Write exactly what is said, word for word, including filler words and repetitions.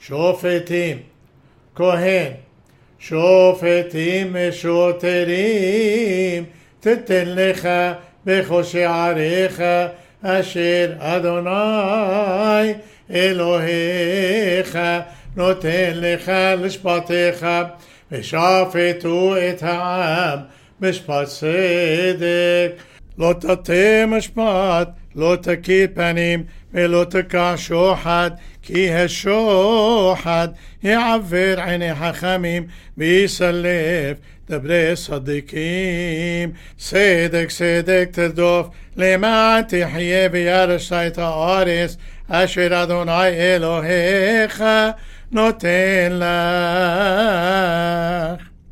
שופטים, כהן, שופטים ושוטרים, תתן לך בכל שעריך, אשר אדוני אלוהיך נותן לך לשפטיך, ושפטו את העם משפט צדק. לא תטה משפט, לא תכיר פנים, ולא תקח שוחד, כי השוחד יעבר עיני חכמים, ויסלף דברי צדיקים. צדק צדק תרדוף, למען תחיה וירשת את הארץ, אשר אדוני אלוהיך נותן לך.